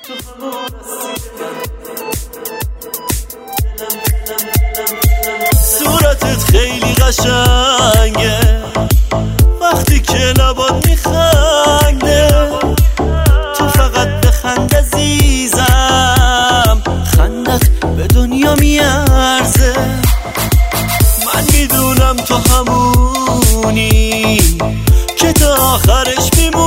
صورتت خیلی قشنگه وقتی که لبات میخنده، تو فقط بخند عزیزم، خندت به دنیا میارزه. من میدونم تو همونی که تا آخرش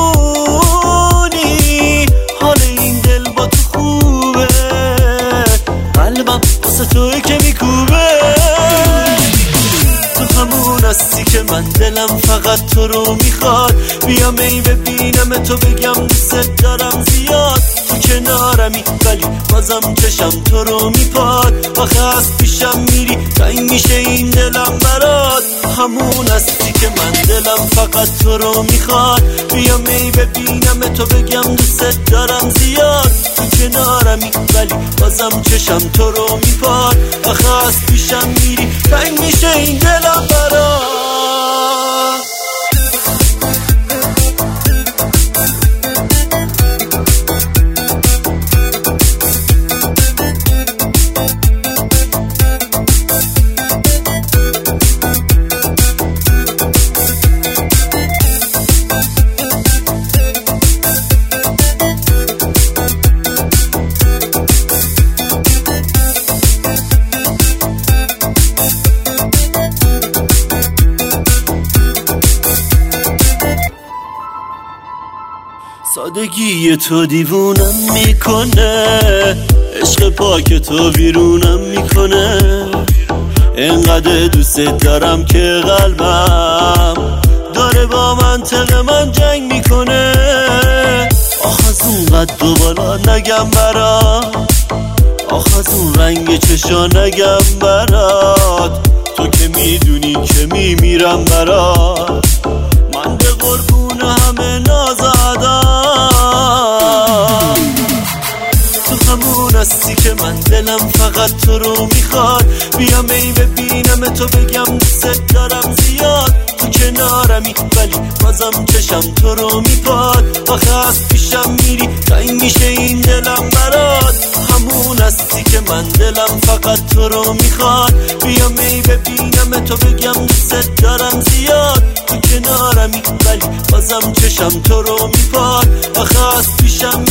میمونی، حال این دل با تو خوبه، قلبم واسه توی که میکوبه. تو همون هستی که من دلم فقط تو رو میخواد، بیام ای ببینم تو بگم دوست دارم زیاد. تو کنارمی ولی بازم چشم تو رو میپاد، آخه از پیشم میری تنگ میشه این دلم برات. همون هستی که من دلم فقط تو رو میخواد، بیام ای ببینم تو بگم دوست دارم زیاد. تو کنارمی ولی بازم چشم تو رو میپاد، آخه از پیشم میری تنگ میشه این دلم برات. سادگی تو دیوونم میکنه، عشق پاک تو ویرونم میکنه. انقدر دوست دارم که قلبم داره با منطق من جنگ میکنه. آخ از اون قد و بالا نگم برات، آخ از اون رنگ چشا نگم برات، تو که میدونی که میمیرم برات. من به قربون همه نازادم، تو همون هستی که من دلم فقط تو رو میخواد، بیام ای ببینم تو بگم دوست دارم زیاد. تو کنارمی ولی بازم چشم تو رو میپاد، آخه از پیشم میری تنگ میشه این دلم برات. همون هستی که من دلم فقط تو رو میخواد، بیام ای ببینم تو بگم دوست دارم زیاد. تو کنارمی ولی بازم چشم تو رو میپاد، آخه از پیشم